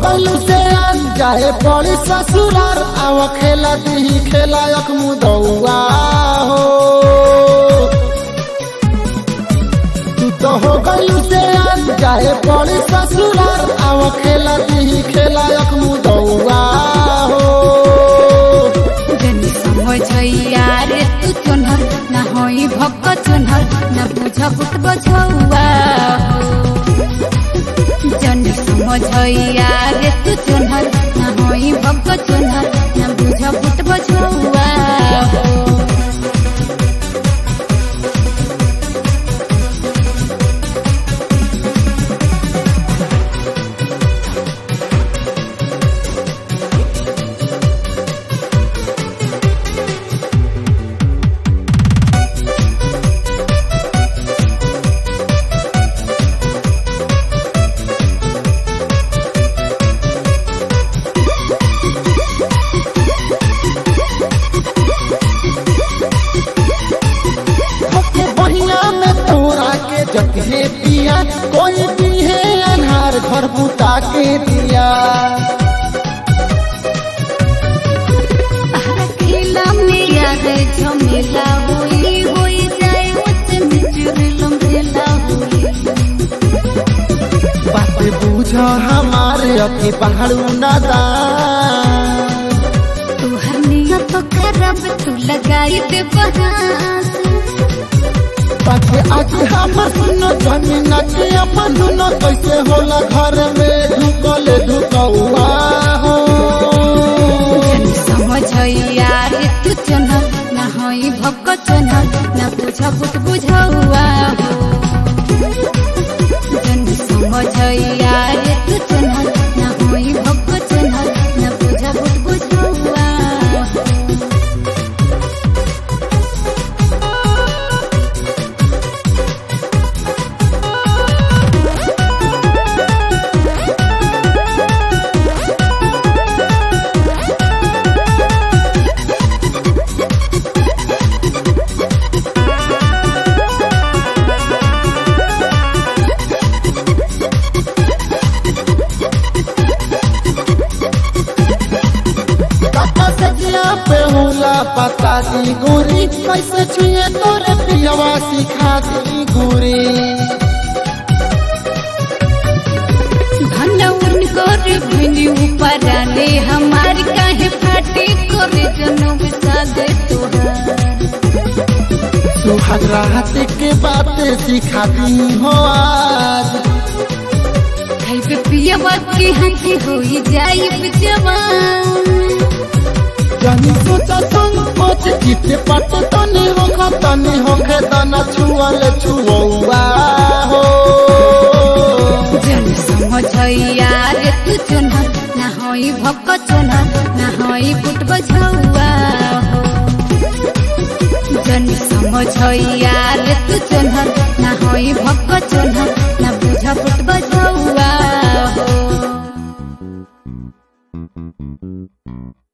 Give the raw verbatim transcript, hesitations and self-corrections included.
गलू से जाए पड़ी ससुरार आव खेला दी खेला एक मुदौआ हो तू तो हो गलू से जाए पड़ी ससुरार आव खेला दी खेला एक मुदौआ हो समझैया रे तू चोनहर ना होई भक्क चोनहर ना बुझ बुट बझौआ जन समझैया रे तू चोनहर ना होई भक्क चोनहर ना बुझ बुट बझौआ जगहे पिया कोई भी है अनहार घर बुता के दिया अकेला मेरा रे झमेला होई होई जाए मुझसे मिचुरलम रेला होई बात बुझ हमारे अभी पहाड़ू नादा तू हर नियत तो खराब तू लगाई दे बहास आज हम सुनो जमीन के अपन दुनो कैसे होला घर में ढुकले ढुकौआ हो समझैया रे तू चोनहर ना होई भक्क चोनहर ना बुझ बुट बुझौआ हो जन समझैया रे तू चोनहर ना होई भक्क चोनहर ना बुझ बुट बुझौआ पता दी गोरी कैसे छुए तोरे पियवा सिखा दी गोरी धन उन गोरी भनी ऊपर आने हमारी काहे फाटी गोरी जनो बिसा दे तोहार सुहाग रात के बातें सिखा दी हो आज खाई पे पियवा की हंसी होई जाई जवान जानी सोचा संकोच चिट्टे पट तनी होखा तनी होखे तना छुअल छुआ हो जन समझैया रे तू चोनहर ना होई भक्क चोनहर ना होई बुट बझौआ हो जन समझैया रे तू चोनहर ना होई भक्क चोनहर ना बुझ बुट बझौआ हो